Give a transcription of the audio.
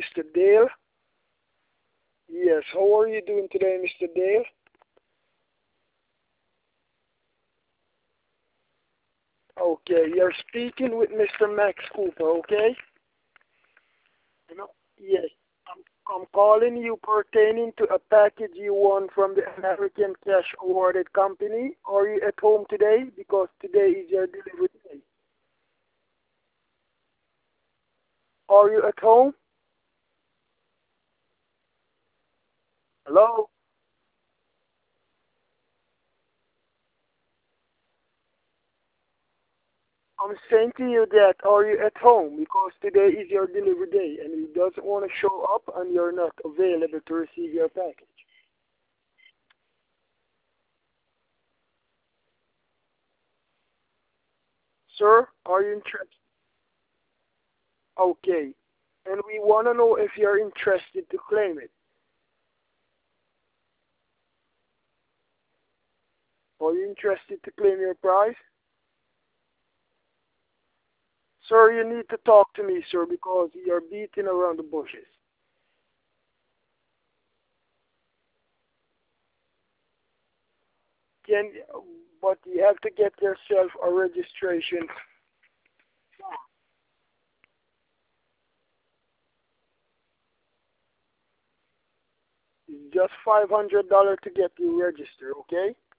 Mr. Dale. Yes, how are you doing today, Mr. Dale? Okay, you're speaking with Mr. Max Cooper, okay? Yes, I'm calling you pertaining to a package you won from the American Cash Awarded Company. Are you at home today? Because today is your delivery day. Are you at home? Hello? I'm saying to you that are you at home? Because today is your delivery day and you doesn't want to show up and you're not available to receive your package. Sir, are you interested? Okay. And we want to know if you're interested to claim it. Are you interested to claim your prize? Sir, you need to talk to me, sir, because you're beating around the bushes. Can, but you have to get yourself a registration. It's just $500 to get you registered, okay?